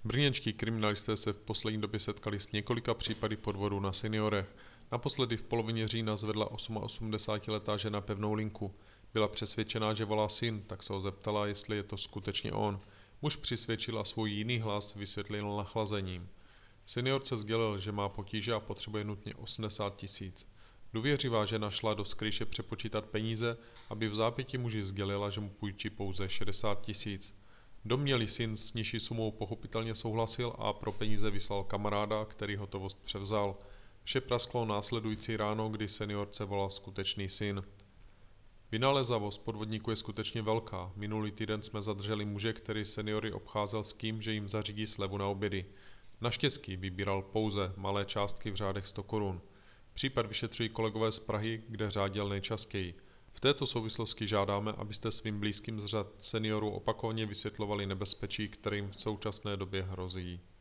Brněnští kriminalisté se v poslední době setkali s několika případy podvodu na seniorech. Naposledy v polovině října zvedla 88letá žena pevnou linku. Byla přesvědčená, že volá syn, tak se ho zeptala, jestli je to skutečně on. Muž přisvědčil a svůj jiný hlas vysvětlil nachlazením. Seniorce sdělil, že má potíže a potřebuje nutně 80 000. Důvěřivá žena šla do skrýše přepočítat peníze, aby v zápětí muži sdělila, že mu půjčí pouze 60 000. Domnělý syn s nižší sumou pochopitelně souhlasil a pro peníze vyslal kamaráda, který hotovost převzal. Vše prasklo následující ráno, kdy seniorce volal skutečný syn. Vynalézavost podvodníku je skutečně velká. Minulý týden jsme zadrželi muže, který seniory obcházel s tím, že jim zařídí slevu na obědy. Naštěstí vybíral pouze malé částky v řádech 100 korun. Případ vyšetřují kolegové z Prahy, kde řádil nejčastěji. V této souvislosti žádáme, abyste svým blízkým z řad seniorů opakovaně vysvětlovali nebezpečí, kterým v současné době hrozí.